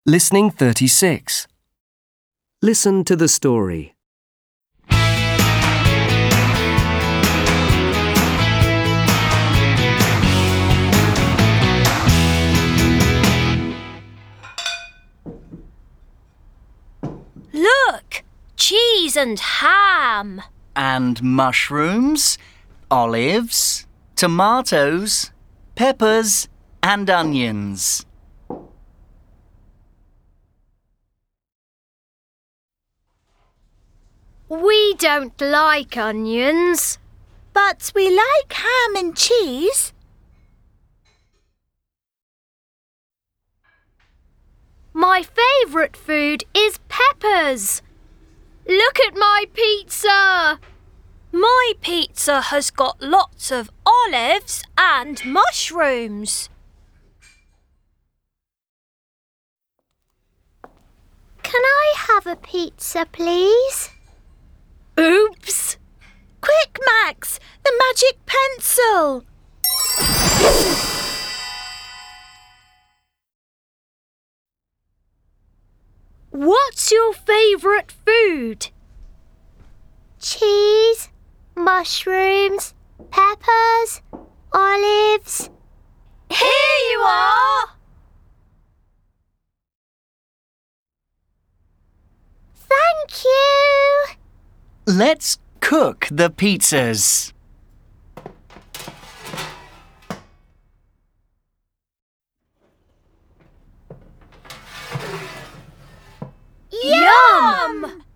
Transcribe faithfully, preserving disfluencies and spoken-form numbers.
Listening thirty-six. Listen to the story. Look! Cheese and ham! And mushrooms, olives, tomatoes, peppers and onions. We don't like onions. But we like ham and cheese. My favourite food is peppers. Look at my pizza. My pizza has got lots of olives and mushrooms. Can I have a pizza, please? Oops! Quick, Max! The magic pencil! What's your favourite food? Cheese, mushrooms, peppers, olives. Here you are! Thank you! Let's cook the pizzas. Yum!